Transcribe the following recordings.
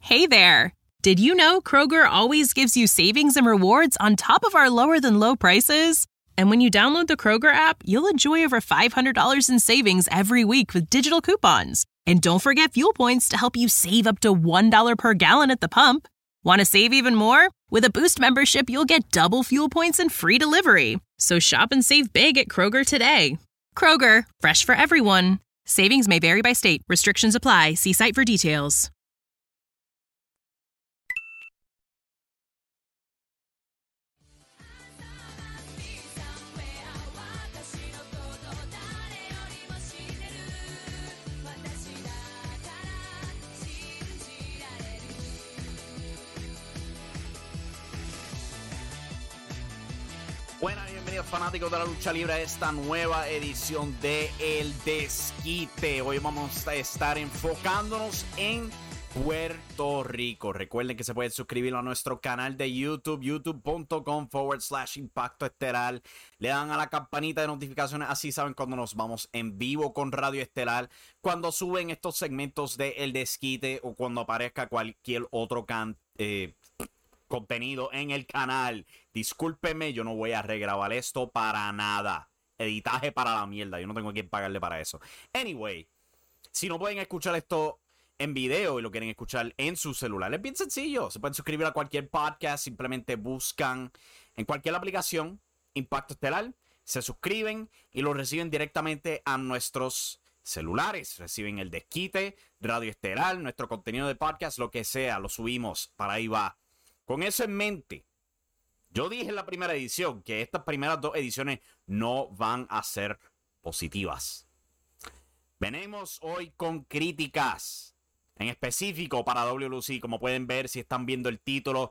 Hey there! Did you know Kroger always gives you savings and rewards on top of our lower-than-low prices? And when you download the Kroger app, you'll enjoy over $500 in savings every week with digital coupons. And don't forget fuel points to help you save up to $1 per gallon at the pump. Want to save even more? With a Boost membership, you'll get double fuel points and free delivery. So shop and save big at Kroger today. Kroger, fresh for everyone. Savings may vary by state. Restrictions apply. See site for details. Buenas, bienvenidos fanáticos de la lucha libre a esta nueva edición de El Desquite. Hoy vamos a estar enfocándonos en Puerto Rico. Recuerden que se pueden suscribir a nuestro canal de YouTube, youtube.com/Impacto Estelar. Le dan a la campanita de notificaciones, así saben cuando nos vamos en vivo con Radio Estelar, cuando suben estos segmentos de El Desquite o cuando aparezca cualquier otro contenido en el canal. Discúlpenme, yo no voy a regrabar esto para nada. Editaje para la mierda, yo no tengo a quien pagarle para eso. Anyway, si no pueden escuchar esto en video y lo quieren escuchar en su celular, es bien sencillo. Se pueden suscribir a cualquier podcast, simplemente buscan en cualquier aplicación Impacto Estelar, se suscriben y lo reciben directamente a nuestros celulares. Reciben El Desquite, Radio Estelar, nuestro contenido de podcast, lo que sea, lo subimos, para ahí va. Con eso en mente, yo dije en la primera edición que estas primeras dos ediciones no van a ser positivas. Venimos hoy con críticas, en específico para WWC, como pueden ver si están viendo el título,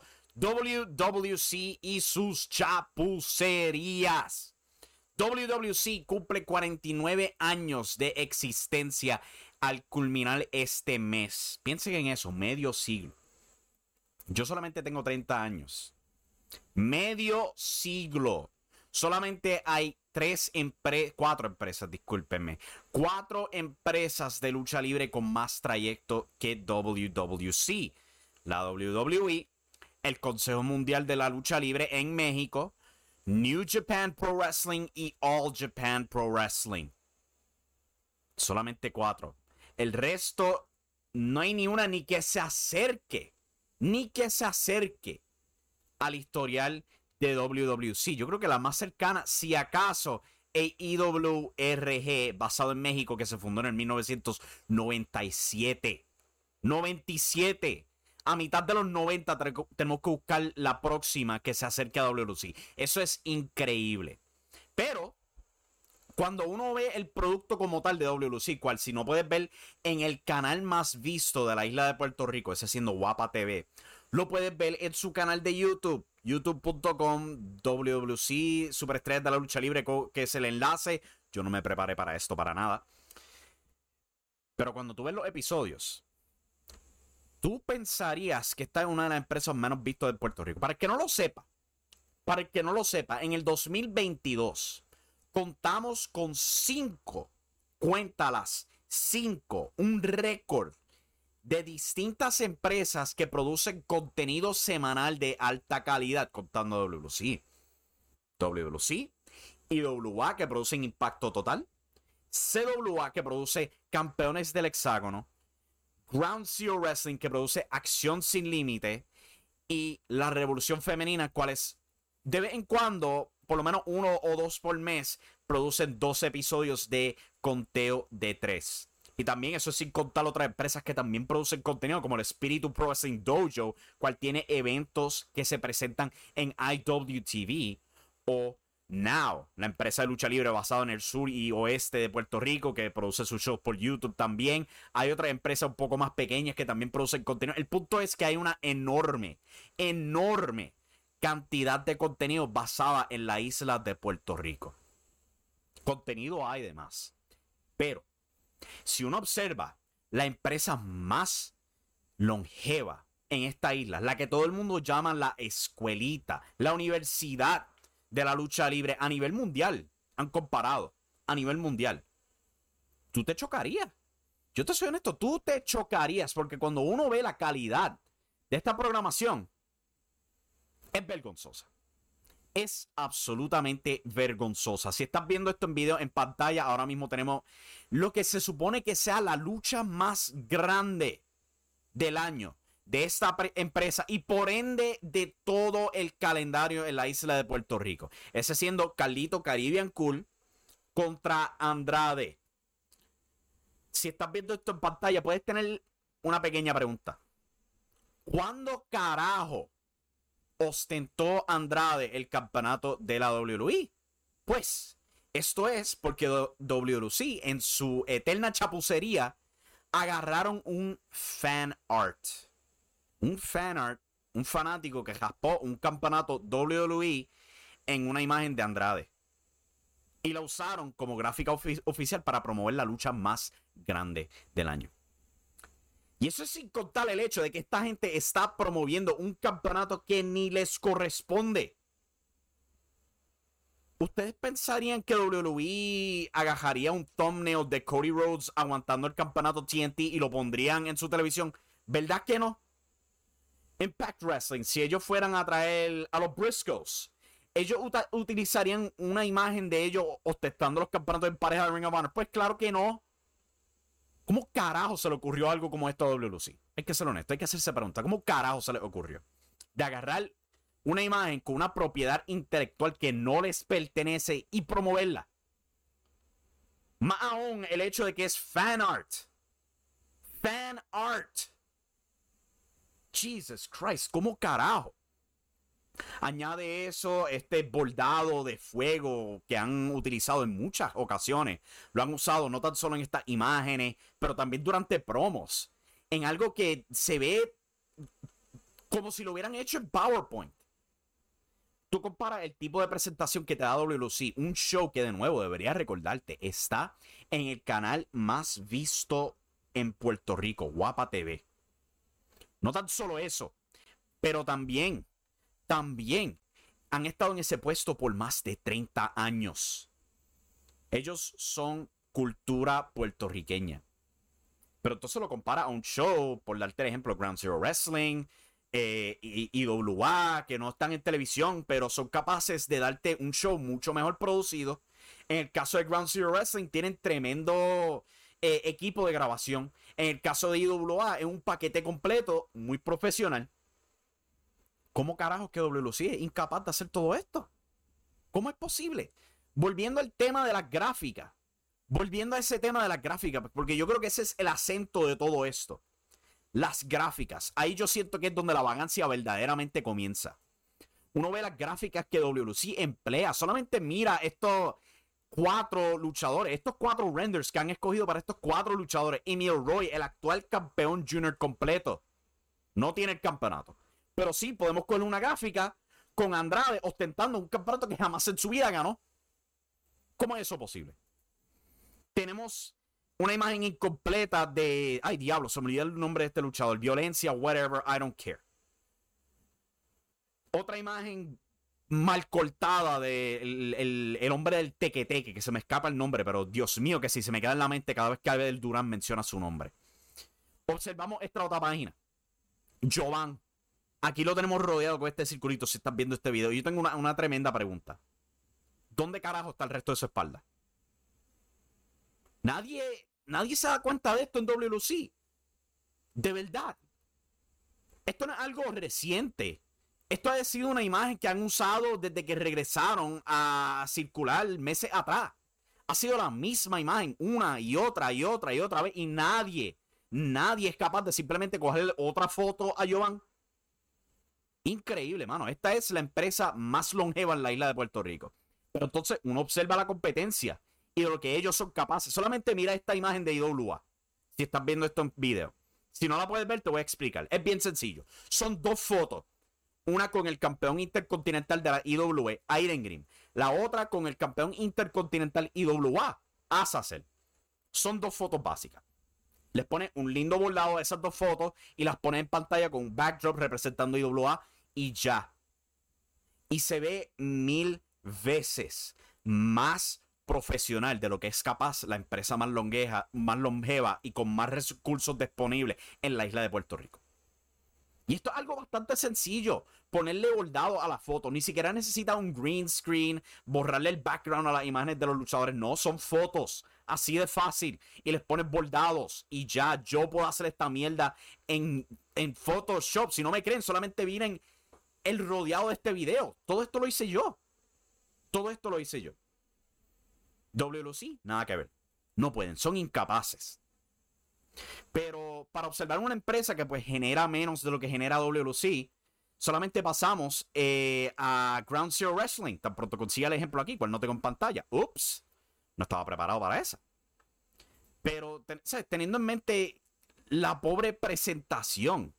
WWC y sus chapucerías. WWC cumple 49 años de existencia al culminar este mes. Piensen en eso, medio siglo. Yo solamente tengo 30 años. Medio siglo. Solamente hay cuatro empresas, discúlpenme. 4 empresas de lucha libre con más trayecto que WWC. La WWE, el Consejo Mundial de la Lucha Libre en México, New Japan Pro Wrestling y All Japan Pro Wrestling. Solamente 4. El resto, no hay ni una ni que se acerque. Ni que se acerque al historial de WWC. Yo creo que la más cercana, si acaso, es IWRG, basado en México, que se fundó en el 1997. 97. A mitad de los 90 tenemos que buscar la próxima que se acerque a WWC. Eso es increíble. Pero cuando uno ve el producto como tal de WWC, cual si no puedes ver en el canal más visto de la isla de Puerto Rico, ese siendo Guapa TV, lo puedes ver en su canal de YouTube, youtube.com, WWC, Superestrellas de la Lucha Libre, que es el enlace. Yo no me preparé para esto para nada. Pero cuando tú ves los episodios, tú pensarías que esta es una de las empresas menos vistas de Puerto Rico. Para el que no lo sepa, en el 2022... contamos con 5, cuéntalas, 5, un récord de distintas empresas que producen contenido semanal de alta calidad, contando WWC, IWA que producen Impacto Total, CWA que produce Campeones del Hexágono, Ground Zero Wrestling que produce Acción Sin Límite y La Revolución Femenina, cuales de vez en cuando, por lo menos 1 o 2 por mes, producen 2 episodios de conteo de 3. Y también eso es sin contar otras empresas que también producen contenido, como el Espíritu Pro Wrestling Dojo, cual tiene eventos que se presentan en IWTV, o Now, la empresa de lucha libre basada en el sur y oeste de Puerto Rico, que produce sus shows por YouTube también. Hay otras empresas un poco más pequeñas que también producen contenido. El punto es que hay una enorme cantidad de contenido basada en la isla de Puerto Rico. Contenido hay de más. Pero si uno observa la empresa más longeva en esta isla, la que todo el mundo llama la escuelita, la universidad de la lucha libre a nivel mundial, han comparado a nivel mundial, tú te chocarías. Yo te soy honesto, tú te chocarías, porque cuando uno ve la calidad de esta programación es vergonzosa. Es absolutamente vergonzosa. Si estás viendo esto en video en pantalla, ahora mismo tenemos lo que se supone que sea la lucha más grande del año de esta empresa y por ende de todo el calendario en la isla de Puerto Rico. Ese siendo Carlito Caribbean Cool contra Andrade. Si estás viendo esto en pantalla, puedes tener una pequeña pregunta. ¿Cuándo carajo ostentó Andrade el campeonato de la WWE? Pues esto es porque WLC en su eterna chapucería agarraron un fan art. Un fan art, un fanático que raspó un campeonato WWE en una imagen de Andrade. Y la usaron como gráfica oficial para promover la lucha más grande del año. Y eso es sin contar el hecho de que esta gente está promoviendo un campeonato que ni les corresponde. ¿Ustedes pensarían que WWE agajaría un thumbnail de Cody Rhodes aguantando el campeonato TNT y lo pondrían en su televisión? ¿Verdad que no? Impact Wrestling, si ellos fueran a traer a los Briscoes, ellos utilizarían una imagen de ellos ostentando los campeonatos en pareja de Ring of Honor. Pues claro que no. ¿Cómo carajo se le ocurrió algo como esto a WLC? Hay que ser honesto, hay que hacerse pregunta. ¿Cómo carajo se le ocurrió? De agarrar una imagen con una propiedad intelectual que no les pertenece y promoverla. Más aún el hecho de que es fan art. Fan art. Jesus Christ, ¿cómo carajo? Añade eso, este bordado de fuego que han utilizado en muchas ocasiones. Lo han usado no tan solo en estas imágenes, pero también durante promos. En algo que se ve como si lo hubieran hecho en PowerPoint. Tú comparas el tipo de presentación que te da WLC, un show que de nuevo debería recordarte, está en el canal más visto en Puerto Rico, Guapa TV. No tan solo eso, pero también han estado en ese puesto por más de 30 años. Ellos son cultura puertorriqueña. Pero entonces lo compara a un show, por darte el ejemplo, Ground Zero Wrestling, IWA, que no están en televisión, pero son capaces de darte un show mucho mejor producido. En el caso de Ground Zero Wrestling, tienen tremendo equipo de grabación. En el caso de IWA, es un paquete completo, muy profesional. ¿Cómo carajo que WLC es incapaz de hacer todo esto? ¿Cómo es posible? Volviendo al tema de las gráficas. Volviendo a ese tema de las gráficas, porque yo creo que ese es el acento de todo esto. Las gráficas. Ahí yo siento que es donde la vagancia verdaderamente comienza. Uno ve las gráficas que WLC emplea. Solamente mira estos 4 luchadores, estos 4 renders que han escogido para estos 4 luchadores. Emil Roy, el actual campeón junior completo, no tiene el campeonato. Pero sí, podemos coger una gráfica con Andrade ostentando un campeonato que jamás en su vida ganó. ¿Cómo es eso posible? Tenemos una imagen incompleta de... Ay, diablo, se me olvidó el nombre de este luchador. Violencia, whatever, I don't care. Otra imagen mal cortada de el hombre del tequeteque, que se me escapa el nombre, pero Dios mío, que si se me queda en la mente cada vez que Abel Durán menciona su nombre. Observamos esta otra página. Jovan. Aquí lo tenemos rodeado con este circulito si estás viendo este video. Yo tengo una tremenda pregunta. ¿Dónde carajo está el resto de su espalda? Nadie se da cuenta de esto en WLC. De verdad. Esto no es algo reciente. Esto ha sido una imagen que han usado desde que regresaron a circular meses atrás. Ha sido la misma imagen una y otra y otra y otra vez. Y nadie es capaz de simplemente coger otra foto a Jovan. Increíble, mano. Esta es la empresa más longeva en la isla de Puerto Rico. Pero entonces uno observa la competencia y de lo que ellos son capaces. Solamente mira esta imagen de IWA. Si estás viendo esto en video. Si no la puedes ver, te voy a explicar. Es bien sencillo. Son 2 fotos. Una con el campeón intercontinental de la IWA, Iron Green. La otra con el campeón intercontinental IWA, Azazel. Son 2 fotos básicas. Les pone un lindo bordado de esas 2 fotos y las pone en pantalla con un backdrop representando IWA y ya. Y se ve 1000 veces más profesional de lo que es capaz la empresa más longeva y con más recursos disponibles en la isla de Puerto Rico. Y esto es algo bastante sencillo. Ponerle bordado a la foto. Ni siquiera necesita un green screen. Borrarle el background a las imágenes de los luchadores. No, son fotos. Así de fácil. Y les pones bordados. Y ya, yo puedo hacer esta mierda en Photoshop. Si no me creen, solamente miren el rodeado de este video. Todo esto lo hice yo. Todo esto lo hice yo. WLC, nada que ver. No pueden, son incapaces. Pero para observar una empresa que pues genera menos de lo que genera WLC, solamente pasamos a Ground Zero Wrestling. Tan pronto consiga el ejemplo aquí, cual no tengo en pantalla. Ups, no estaba preparado para esa. Pero ¿sabes? Teniendo en mente la pobre presentación,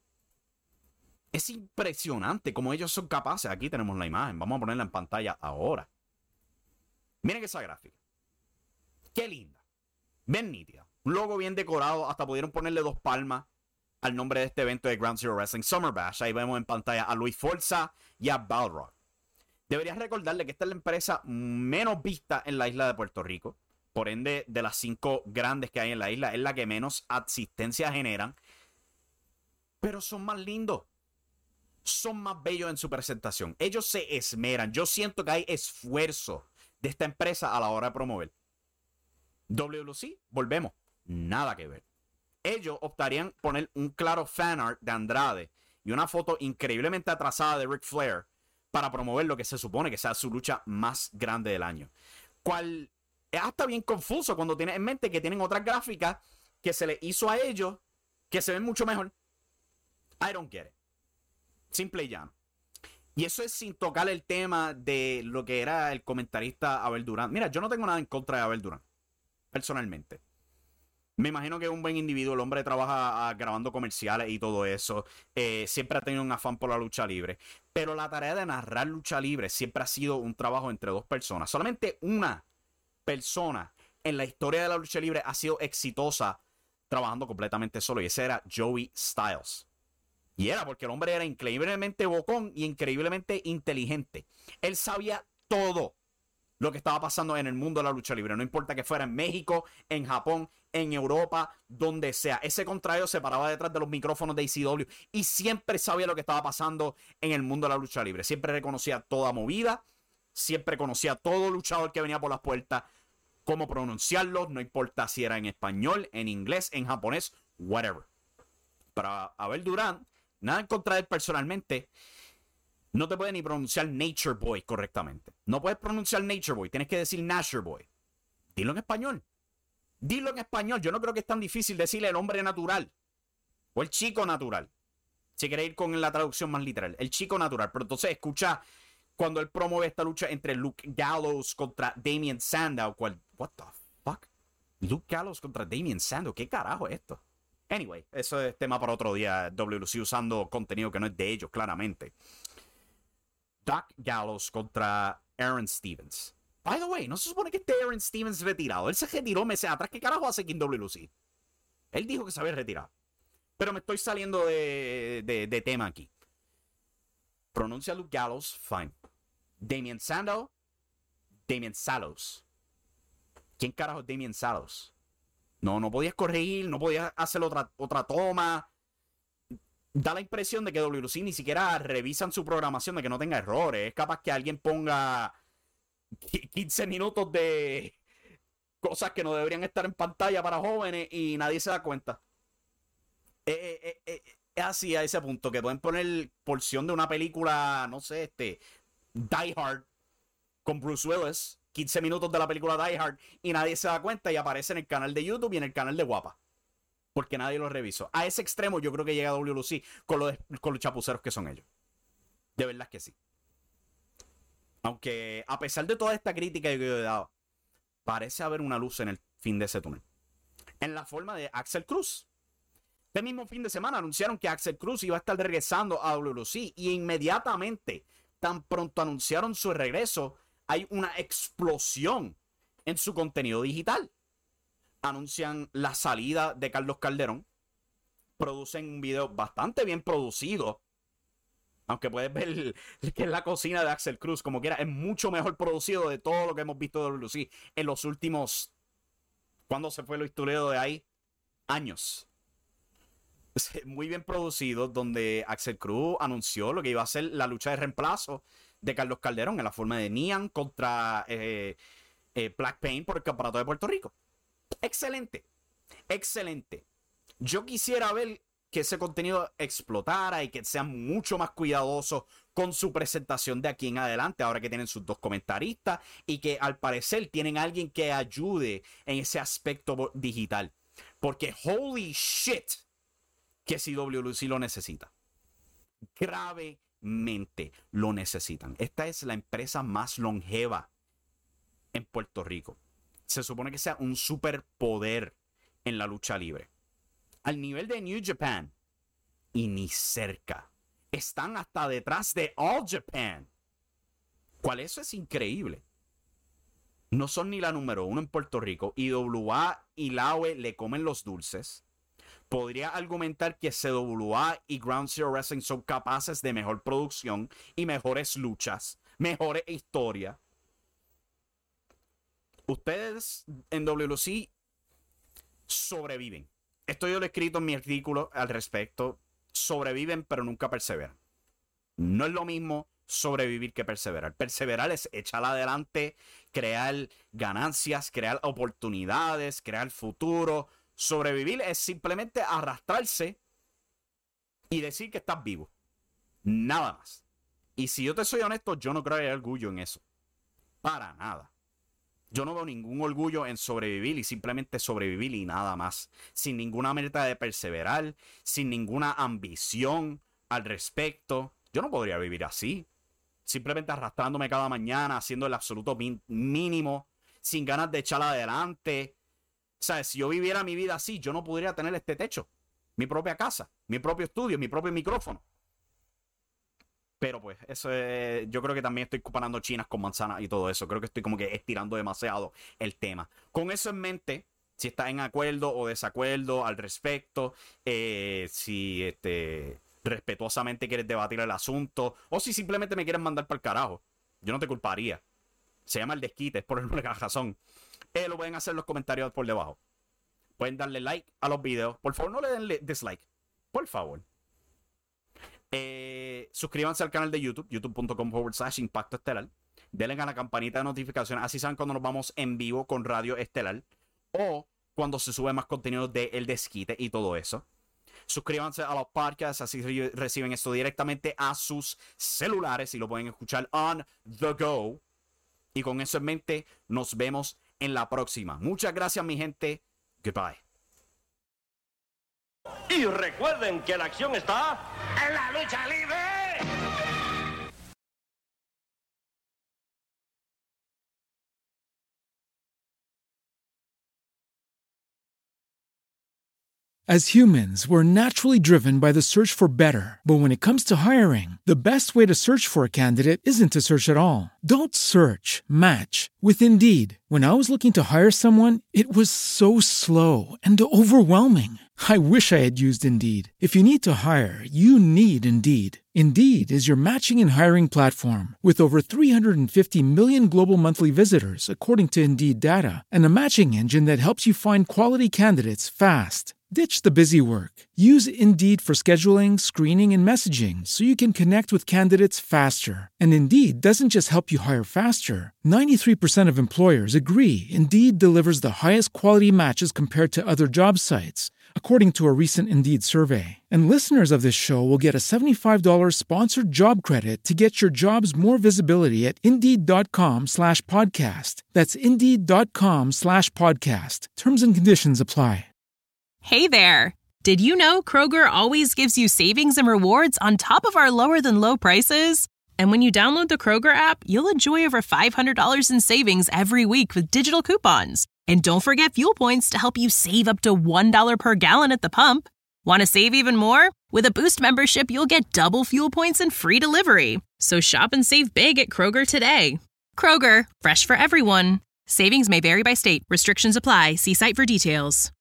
es impresionante cómo ellos son capaces. Aquí tenemos la imagen, vamos a ponerla en pantalla ahora. Miren esa gráfica. Qué linda. Bien nítida. Un logo bien decorado. Hasta pudieron ponerle 2 palmas al nombre de este evento de Ground Zero Wrestling Summer Bash. Ahí vemos en pantalla a Luis Forza y a Balrog. Deberías recordarle que esta es la empresa menos vista en la isla de Puerto Rico. Por ende, de las 5 grandes que hay en la isla, es la que menos asistencia generan. Pero son más lindos. Son más bellos en su presentación. Ellos se esmeran. Yo siento que hay esfuerzo de esta empresa a la hora de promover. WLC, volvemos. Nada que ver. Ellos optarían poner un claro fanart de Andrade y una foto increíblemente atrasada de Ric Flair para promover lo que se supone que sea su lucha más grande del año. Cual es hasta bien confuso cuando tienes en mente que tienen otras gráficas que se les hizo a ellos que se ven mucho mejor. I don't get it. Simple y llano. Y eso es sin tocar el tema de lo que era el comentarista Abel Durán. Mira, yo no tengo nada en contra de Abel Durán, personalmente. Me imagino que es un buen individuo. El hombre trabaja grabando comerciales y todo eso. Siempre ha tenido un afán por la lucha libre. Pero la tarea de narrar lucha libre siempre ha sido un trabajo entre 2 personas. Solamente una persona en la historia de la lucha libre ha sido exitosa trabajando completamente solo. Y ese era Joey Styles. Y era porque el hombre era increíblemente bocón y increíblemente inteligente. Él sabía todo lo que estaba pasando en el mundo de la lucha libre. No importa que fuera en México, en Japón, en Europa, donde sea. Ese contrario se paraba detrás de los micrófonos de ECW y siempre sabía lo que estaba pasando en el mundo de la lucha libre. Siempre reconocía toda movida, siempre conocía todo luchador que venía por las puertas, cómo pronunciarlo, no importa si era en español, en inglés, en japonés, whatever. Para Abel Durán, nada en contra de él personalmente, no te puede ni pronunciar Nature Boy correctamente. No puedes pronunciar Nature Boy, tienes que decir Nature Boy. Dilo en español. Dilo en español. Yo no creo que es tan difícil decirle el hombre natural o el chico natural. Si quieres ir con la traducción más literal, el chico natural. Pero entonces escucha cuando él promueve esta lucha entre Luke Gallows contra Damien Sandow. What the fuck? Luke Gallows contra Damien Sandow. ¿Qué carajo es esto? Anyway, eso es tema para otro día. WC usando contenido que no es de ellos, claramente. Doc Gallows contra Aaron Stevens. By the way, no se supone que esté Aaron Stevens retirado. Él se retiró meses atrás. ¿Qué carajo hace aquí en WC? Él dijo que se había retirado. Pero me estoy saliendo de tema aquí. Pronuncia Luke Gallows, fine. Damien Sandow, Damien Salos. ¿Quién carajo es Damien Salos? No podías corregir, no podías hacer otra toma. Da la impresión de que WC ni siquiera revisan su programación, de que no tenga errores. Es capaz que alguien ponga 15 minutos de cosas que no deberían estar en pantalla para jóvenes y nadie se da cuenta. Es así a ese punto, que pueden poner porción de una película, no sé, Die Hard con Bruce Willis, 15 minutos de la película Die Hard, y nadie se da cuenta y aparece en el canal de YouTube y en el canal de Guapa. Porque nadie lo revisó. A ese extremo yo creo que llega WLC con los chapuceros que son ellos. De verdad que sí. Aunque a pesar de toda esta crítica que yo he dado, parece haber una luz en el fin de ese túnel. En la forma de Axel Cruz. Este mismo fin de semana anunciaron que Axel Cruz iba a estar regresando a WLC. Y inmediatamente, tan pronto anunciaron su regreso, hay una explosión en su contenido digital. Anuncian la salida de Carlos Calderón. Producen un video bastante bien producido. Aunque puedes ver que es la cocina de Axel Cruz, como quiera, es mucho mejor producido de todo lo que hemos visto de WLC en los últimos... ¿Cuándo se fue Luis Toledo de ahí? Años. muy bien producidos, donde Axel Cruz anunció lo que iba a ser la lucha de reemplazo de Carlos Calderón en la forma de Nian contra Black Pain por el campeonato de Puerto Rico. Excelente, excelente. Yo quisiera ver que ese contenido explotara y que sean mucho más cuidadosos con su presentación de aquí en adelante, ahora que tienen sus dos comentaristas y que al parecer tienen a alguien que ayude en ese aspecto digital. Porque holy shit, que si WLC lo necesita. Gravemente lo necesitan. Esta es la empresa más longeva en Puerto Rico. Se supone que sea un superpoder en la lucha libre. Al nivel de New Japan. Y ni cerca. Están hasta detrás de All Japan. ¿Cuál eso es increíble? No son ni la número 1 en Puerto Rico. IWA y LAOE le comen los dulces. Podría argumentar que CWA y Ground Zero Wrestling son capaces de mejor producción y mejores luchas, mejores historias. Ustedes en WLC sobreviven. Esto yo lo he escrito en mi artículo al respecto. Sobreviven, pero nunca perseveran. No es lo mismo sobrevivir que perseverar. Perseverar es echar adelante, crear ganancias, crear oportunidades, crear futuro. Sobrevivir es simplemente arrastrarse y decir que estás vivo. Nada más. Y si yo te soy honesto, yo no creo que haya orgullo en eso. Para nada. Yo no veo ningún orgullo en sobrevivir y simplemente sobrevivir y nada más. Sin ninguna meta de perseverar, sin ninguna ambición al respecto. Yo no podría vivir así. Simplemente arrastrándome cada mañana, haciendo el absoluto mínimo, sin ganas de echar adelante. O sea, si yo viviera mi vida así, yo no podría tener este techo. Mi propia casa, mi propio estudio, mi propio micrófono. Pero pues, eso es, yo creo que también estoy comparando chinas con manzanas y todo eso. Creo que estoy como que estirando demasiado el tema. Con eso en mente, si estás en acuerdo o desacuerdo al respecto, si respetuosamente quieres debatir el asunto, o si simplemente me quieres mandar para el carajo, yo no te culparía. Se llama el desquite, es por la razón. Lo pueden hacer en los comentarios por debajo. Pueden darle like a los videos. Por favor, no le den dislike. Por favor. Suscríbanse al canal de YouTube, youtube.com/Impacto Estelar. Denle a la campanita de notificaciones, así saben cuando nos vamos en vivo con Radio Estelar o cuando se sube más contenido de El Desquite y todo eso. Suscríbanse a los podcasts, así reciben esto directamente a sus celulares y lo pueden escuchar on the go. Y con eso en mente, nos vemos en la próxima. Muchas gracias, mi gente. Goodbye. Y recuerden que la acción está en la lucha libre. As humans, we're naturally driven by the search for better. But when it comes to hiring, the best way to search for a candidate isn't to search at all. Don't search, match with Indeed. When I was looking to hire someone, it was so slow and overwhelming. I wish I had used Indeed. If you need to hire, you need Indeed. Indeed is your matching and hiring platform with over 350 million global monthly visitors, according to Indeed data, and a matching engine that helps you find quality candidates fast. Ditch the busy work. Use Indeed for scheduling, screening, and messaging so you can connect with candidates faster. And Indeed doesn't just help you hire faster. 93% of employers agree Indeed delivers the highest quality matches compared to other job sites, according to a recent Indeed survey. And listeners of this show will get a $75 sponsored job credit to get your jobs more visibility at Indeed.com/podcast. That's Indeed.com/podcast. Terms and conditions apply. Hey there! Did you know Kroger always gives you savings and rewards on top of our lower-than-low prices? And when you download the Kroger app, you'll enjoy over $500 in savings every week with digital coupons. And don't forget fuel points to help you save up to $1 per gallon at the pump. Want to save even more? With a Boost membership, you'll get double fuel points and free delivery. So shop and save big at Kroger today. Kroger, fresh for everyone. Savings may vary by state. Restrictions apply. See site for details.